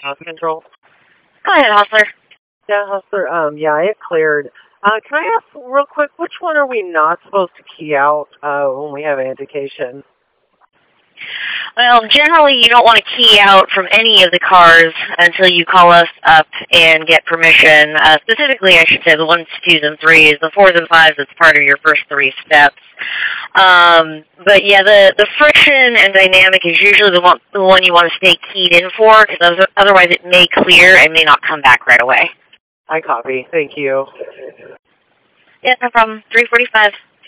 traffic control. Go ahead, Hustler. Yeah, Hustler. Yeah, it cleared. Can I ask real quick, which one are we not supposed to key out when we have an indication? Well, generally you don't want to key out from any of the cars until you call us up and get permission. Specifically, I should say the 1s, 2s, and 3s. The 4s and 5s, it's part of your first 3 steps. But yeah, the friction and dynamic is usually the one you want to stay keyed in for, because otherwise it may clear and may not come back right away. I copy. Thank you. Yeah, no problem. 345.